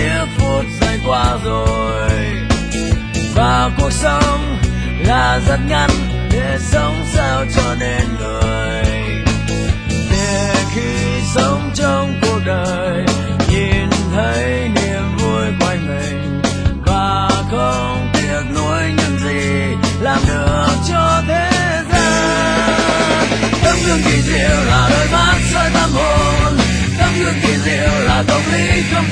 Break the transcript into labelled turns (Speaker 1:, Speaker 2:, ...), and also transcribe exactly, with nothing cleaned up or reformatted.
Speaker 1: tiếc phút giây qua rồi. Và cuộc sống là rất ngắn, để sống sao cho nên người. Để khi sống trong cuộc đời nhìn thấy niềm vui quanh mình, và không tiếc nuối những gì làm được cho thế gian. Tấm gương kỳ diệu là đôi mắt soi tâm hồn, tấm gương kỳ diệu là công lý không